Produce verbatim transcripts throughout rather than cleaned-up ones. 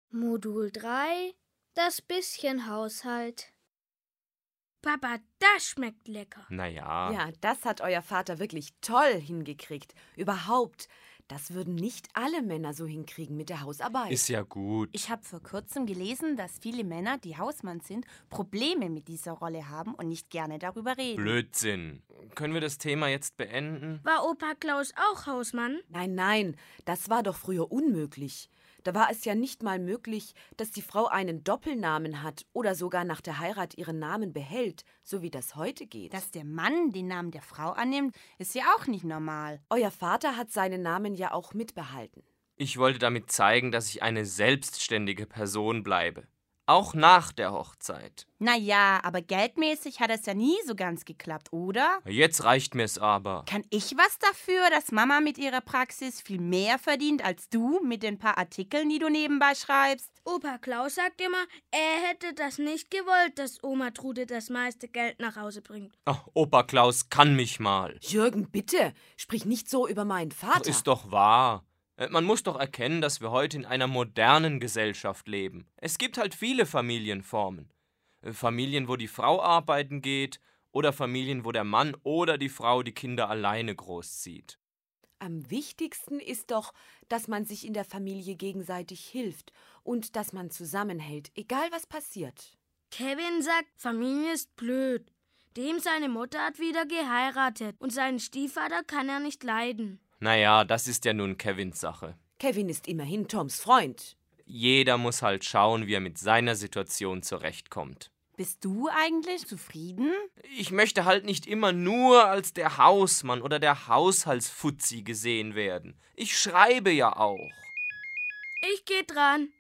Modul drei, das bisschen Haushalt. Papa, das schmeckt lecker. Naja. Ja, das hat euer Vater wirklich toll hingekriegt. Überhaupt, das würden nicht alle Männer so hinkriegen mit der Hausarbeit. Ist ja gut. Ich habe vor kurzem gelesen, dass viele Männer, die Hausmann sind, Probleme mit dieser Rolle haben und nicht gerne darüber reden. Blödsinn. Können wir das Thema jetzt beenden? War Opa Klaus auch Hausmann? Nein, nein, das war doch früher unmöglich. Da war es ja nicht mal möglich, dass die Frau einen Doppelnamen hat oder sogar nach der Heirat ihren Namen behält, so wie das heute geht. Dass der Mann den Namen der Frau annimmt, ist ja auch nicht normal. Euer Vater hat seinen Namen ja auch mitbehalten. Ich wollte damit zeigen, dass ich eine selbstständige Person bleibe. Auch nach der Hochzeit. Naja, aber geldmäßig hat es ja nie so ganz geklappt, oder? Jetzt reicht mir's aber. Kann ich was dafür, dass Mama mit ihrer Praxis viel mehr verdient als du mit den paar Artikeln, die du nebenbei schreibst? Opa Klaus sagt immer, er hätte das nicht gewollt, dass Oma Trude das meiste Geld nach Hause bringt. Ach, Opa Klaus kann mich mal. Jürgen, bitte, sprich nicht so über meinen Vater. Ach, ist doch wahr. Man muss doch erkennen, dass wir heute in einer modernen Gesellschaft leben. Es gibt halt viele Familienformen. Familien, wo die Frau arbeiten geht, oder Familien, wo der Mann oder die Frau die Kinder alleine großzieht. Am wichtigsten ist doch, dass man sich in der Familie gegenseitig hilft und dass man zusammenhält, egal was passiert. Kevin sagt, Familie ist blöd. Dem seine Mutter hat wieder geheiratet und seinen Stiefvater kann er nicht leiden. Naja, das ist ja nun Kevins Sache. Kevin ist immerhin Toms Freund. Jeder muss halt schauen, wie er mit seiner Situation zurechtkommt. Bist du eigentlich zufrieden? Ich möchte halt nicht immer nur als der Hausmann oder der Haushaltsfuzzi gesehen werden. Ich schreibe ja auch. Ich geh dran.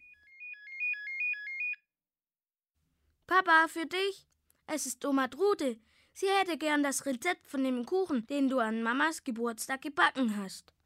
Papa, für dich. Es ist Oma Trude. Sie hätte gern das Rezept von dem Kuchen, den du an Mamas Geburtstag gebacken hast.